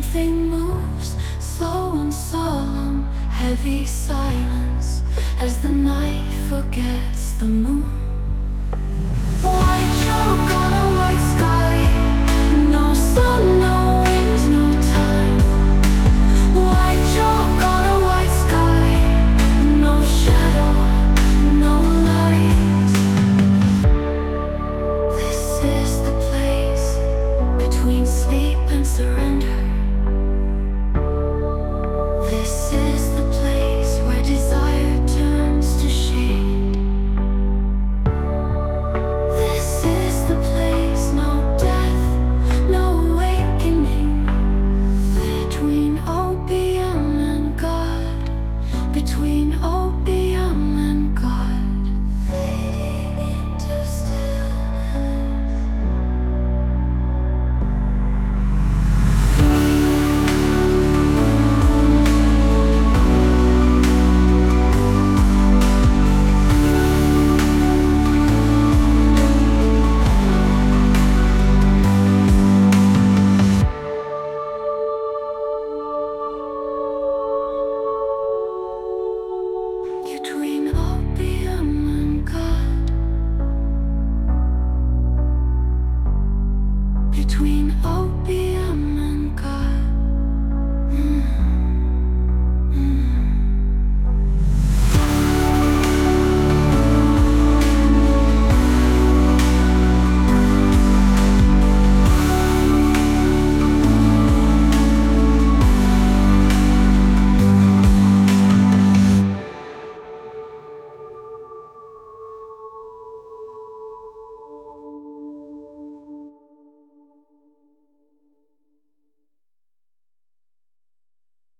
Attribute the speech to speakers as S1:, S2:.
S1: Something moves, slow and solemn, heavy silence, as the night forgets the moon. White chalk on a white sky, no sun, no wind, no time. White chalk on a white sky, no shadow, no light. This is the place between sleep and surrender. This is the place where desire turns to shade. This is the place, no death, no awakening. Between opium and God, between opium and God, fading into stillness. Between opium and God, between